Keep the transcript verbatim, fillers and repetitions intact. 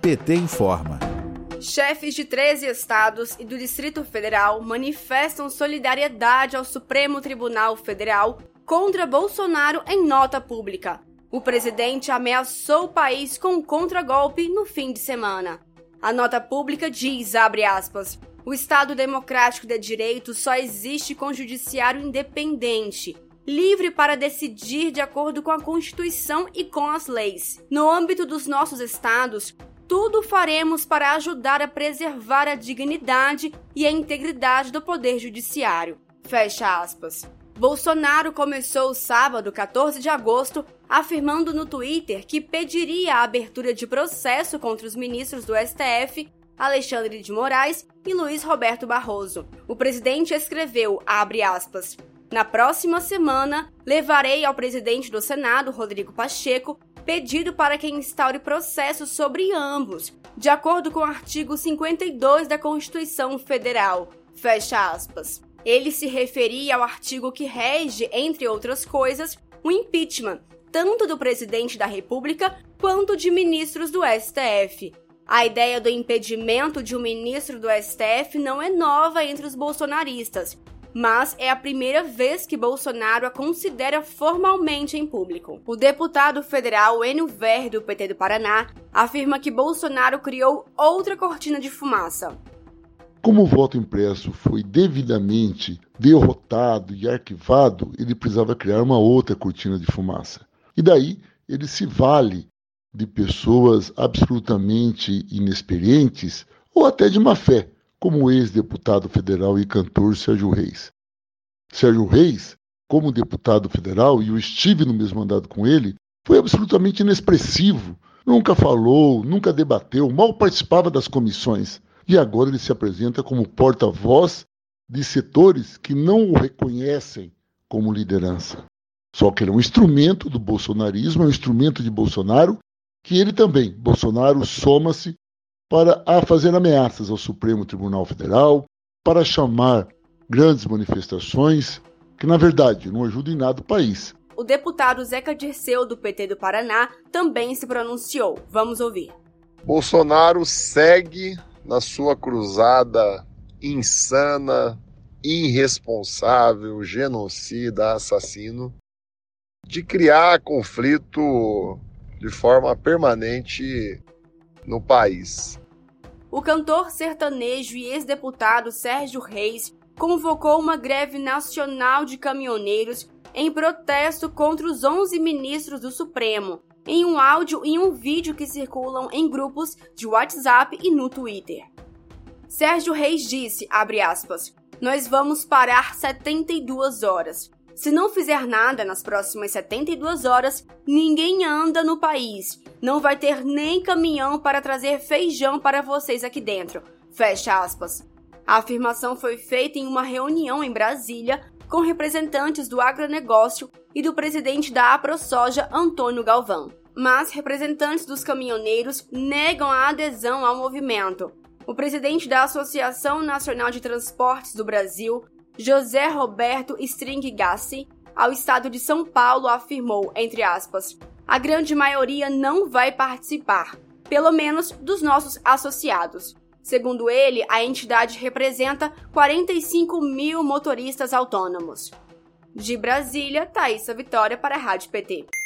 P T informa. Chefes de treze estados e do Distrito Federal manifestam solidariedade ao Supremo Tribunal Federal contra Bolsonaro em nota pública. O presidente ameaçou o país com um contragolpe no fim de semana. A nota pública diz, abre aspas, o Estado Democrático de Direito só existe com judiciário independente, livre para decidir de acordo com a Constituição e com as leis. No âmbito dos nossos estados, tudo faremos para ajudar a preservar a dignidade e a integridade do Poder Judiciário. Fecha aspas. Bolsonaro começou o sábado, quatorze de agosto, afirmando no Twitter que pediria a abertura de processo contra os ministros do S T F, Alexandre de Moraes e Luiz Roberto Barroso. O presidente escreveu, abre aspas, na próxima semana, levarei ao presidente do Senado, Rodrigo Pacheco, pedido para que instaure processo sobre ambos, de acordo com o artigo cinquenta e dois da Constituição Federal. Fecha aspas. Ele se referia ao artigo que rege, entre outras coisas, o impeachment, tanto do presidente da República quanto de ministros do S T F. A ideia do impedimento de um ministro do S T F não é nova entre os bolsonaristas, mas é a primeira vez que Bolsonaro a considera formalmente em público. O deputado federal Enio Ver, do P T do Paraná, afirma que Bolsonaro criou outra cortina de fumaça. Como o voto impresso foi devidamente derrotado e arquivado, ele precisava criar uma outra cortina de fumaça. E daí ele se vale de pessoas absolutamente inexperientes ou até de má fé, como o ex-deputado federal e cantor Sérgio Reis. Sérgio Reis, como deputado federal, e eu estive no mesmo mandato com ele, foi absolutamente inexpressivo, nunca falou, nunca debateu, mal participava das comissões. E agora ele se apresenta como porta-voz de setores que não o reconhecem como liderança. Só que ele é um instrumento do bolsonarismo, é um instrumento de Bolsonaro, que ele também, Bolsonaro, soma-se para a fazer ameaças ao Supremo Tribunal Federal, para chamar grandes manifestações, que na verdade não ajudam em nada o país. O deputado Zeca Dirceu, do P T do Paraná, também se pronunciou. Vamos ouvir. Bolsonaro segue na sua cruzada insana, irresponsável, genocida, assassino, de criar conflito de forma permanente no país. O cantor sertanejo e ex-deputado Sérgio Reis convocou uma greve nacional de caminhoneiros em protesto contra os onze ministros do Supremo, em um áudio e um vídeo que circulam em grupos de WhatsApp e no Twitter. Sérgio Reis disse, abre aspas, nós vamos parar setenta e duas horas. Se não fizer nada nas próximas setenta e duas horas, ninguém anda no país. Não vai ter nem caminhão para trazer feijão para vocês aqui dentro. Fecha aspas. A afirmação foi feita em uma reunião em Brasília com representantes do agronegócio e do presidente da AproSoja, Antônio Galvão. Mas representantes dos caminhoneiros negam a adesão ao movimento. O presidente da Associação Nacional de Transportes do Brasil, José Roberto Stringassi, ao estado de São Paulo, afirmou, entre aspas, a grande maioria não vai participar, pelo menos dos nossos associados. Segundo ele, a entidade representa quarenta e cinco mil motoristas autônomos. De Brasília, Thaísa Vitória para a Rádio P T.